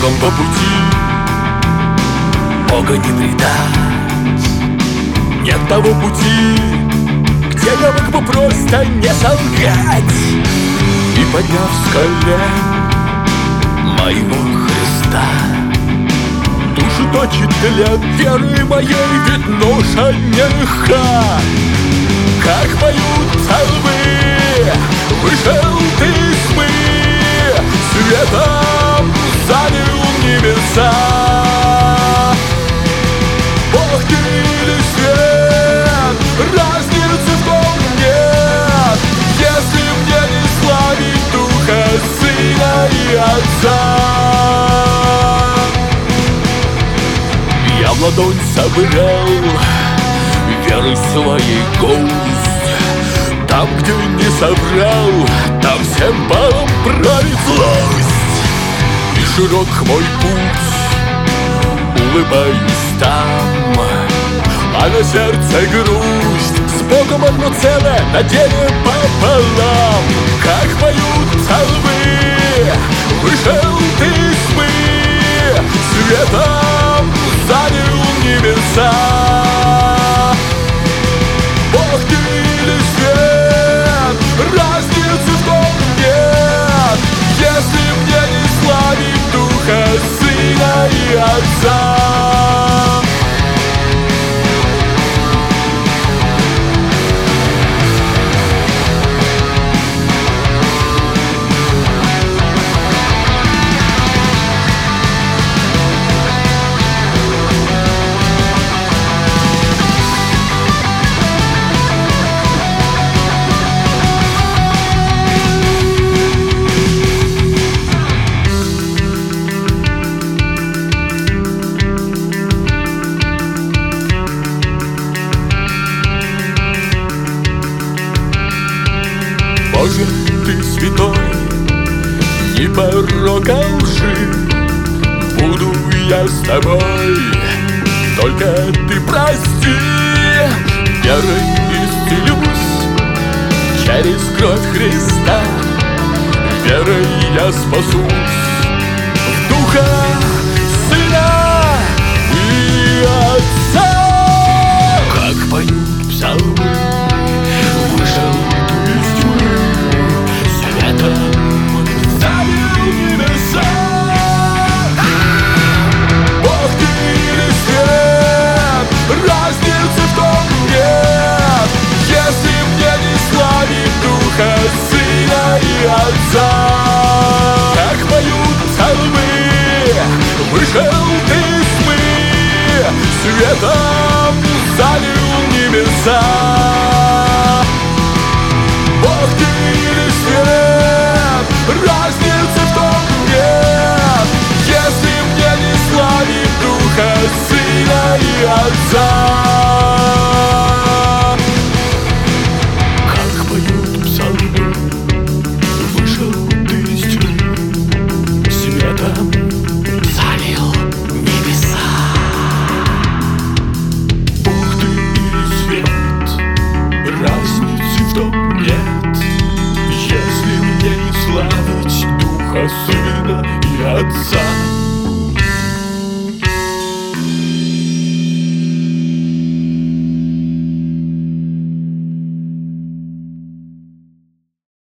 Богом по пути. Бога не предать, нет того пути, где я мог бы просто не солгать. И подняв с колен моего Христа, душу точит для веры моей, ведь ноша нелегка. Как поют псалмы, вышел ты из тьмы, светом залил небеса. Бог ты или свет, разницы в том нет, если мне не славить Духа, Сына и Отца. Я в ладонь собрал веры своей гость, там, где не собрал, там всем балом правит злость. И широк мой путь, улыбаюсь там, а на сердце грусть. С Богом одно целое, на деле пополам. Как поют псалмы, вышел ты из тьмы, светом залил небеса. Бог ты или свет, разницы в том нет, если мне не славить Духа, Сына и Отца. Боже, ты святой, ни порока лжи, буду я с тобой, только ты прости. Верой исцелюсь через кровь Христа, верой я спасусь в Духа, Сына и Отца. Как поют псалмы, вышел ты из тьмы, светом залил небеса. Бог ты или свет, разницы в том нет, если мне не славить Духа, Сына и Отца. Как поют псалмы, вышел ты из тьмы, светом залил небеса.